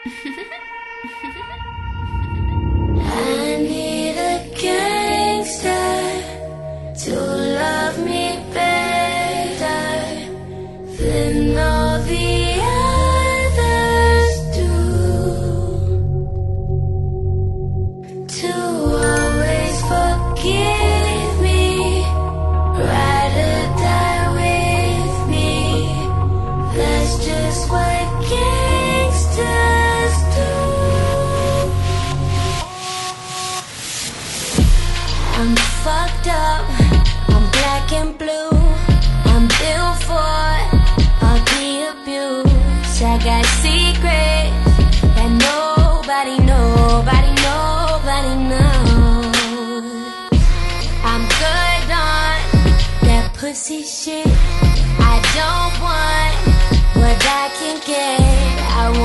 I need a gangster to love me better than all the others do, to always forgive me, ride or die with me. That's just what gangsters do. I'm fucked up, I'm black and blue, I'm built for all the abuse. I got secrets that nobody knows. I'm good on that pussy shit. I don't want what I can get. I